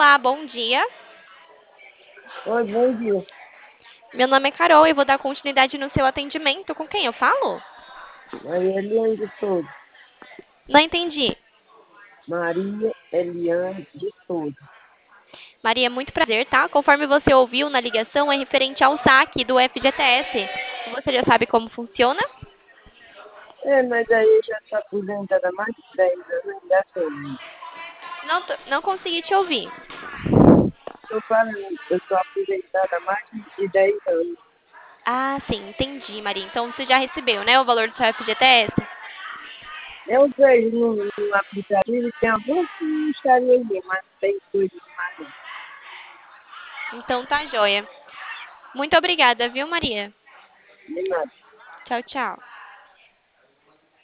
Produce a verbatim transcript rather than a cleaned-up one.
Olá, bom dia. Oi, bom dia. Meu nome é Carol e vou dar continuidade no seu atendimento. Com quem eu falo? Maria Eliane de Souza. Não entendi. Maria Eliane de Souza. Maria, muito prazer, tá? Conforme você ouviu na ligação, é referente ao saque do F G T S. Você já sabe como funciona? É, mas aí já está aposentada há mais de dez anos, ainda tem ainda. Não, tô- não consegui te ouvir. Estou falando, eu estou aposentada há mais de dez anos. Ah, sim, entendi, Maria. Então você já recebeu, né, o valor do seu F G T S? Eu vejo no, no aplicativo e tem algumas mistérios ali, mas não tem coisa demais não. Então tá joia. Muito obrigada, viu, Maria? De nada. Tchau, tchau.